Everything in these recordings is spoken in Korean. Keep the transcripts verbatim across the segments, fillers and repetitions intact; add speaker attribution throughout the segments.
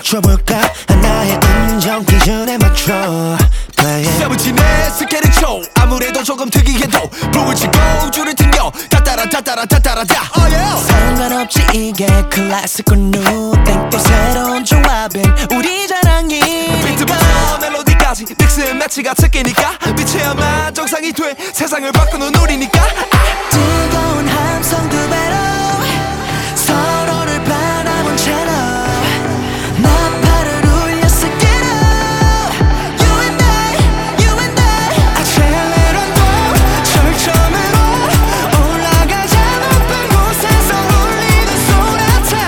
Speaker 1: 맞춰볼까 하나의 음정 기준에 맞춰
Speaker 2: 세븐틴의 스케일은 초 아무래도 조금 특이해도 북을 치고 줄을 튕겨 따따라 따따라 따따라따 oh yeah.
Speaker 1: 상관없지 이게 클래식과 뉴땡 또 새로운 조합인 우리 자랑이
Speaker 2: 비트부터 멜로디까지 믹스 매치가 특기니까 빛이야만 정상이 돼 세상을 바꾸는 우리니까
Speaker 1: 뜨거운 함성 두 배로 서로를 바라본 채로 나팔을 울렸을 기로 You and I, you and I 아찔레론도 철저으로 올라가자 높은 곳에서 울리는 소나타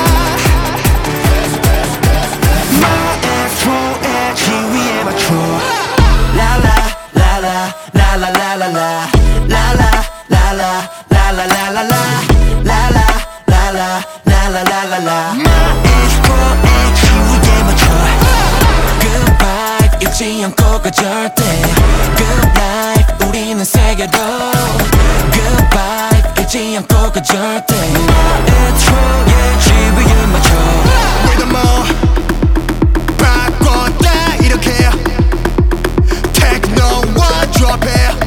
Speaker 1: 마에스트로의 지위에 맞춰 라라 라라 라라 라라 라 라라 라라 라라 라라 라 라라 라라 라라 라라 라 마에스트로의 지위에 맞춰 Good vibe 잊지 않고 가 절대 Good life 우리는 세계로 Good vibe 잊지 않고 가 절대 마에스트로의 지위에 맞춰
Speaker 2: Rhythm up 바꿨다 이렇게 Techno와 드롭해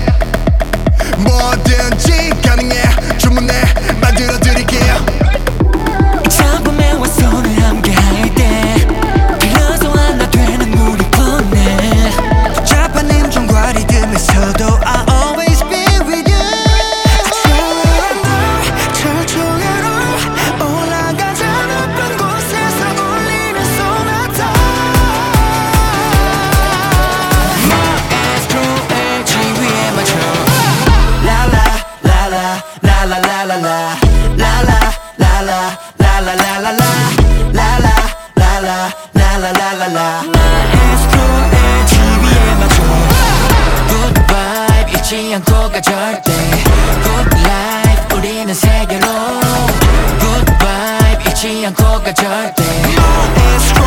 Speaker 2: 뭐든지 가능해 주문해 만들어드릴게요
Speaker 1: 작품에 와서 손을 함께 할때 빌려서 하나 되는 우리 뻔해 복잡한 음정과 리듬에서도 I'll always be with you 아찔레론도 철저으로 올라가자 높은 곳에서 울리는 소나타 마에스트로의 지위에 맞춰 라라 라라 라라 라라 라 라라 라라 라라 라라 라 라라 라라 라라 라라 라 마에스트로의 지위에 맞춰 Good vibe 잊지 않고 가 절대 Good life 우리는 세계로 Good vibe 잊지 않고 가 절대 마에스트로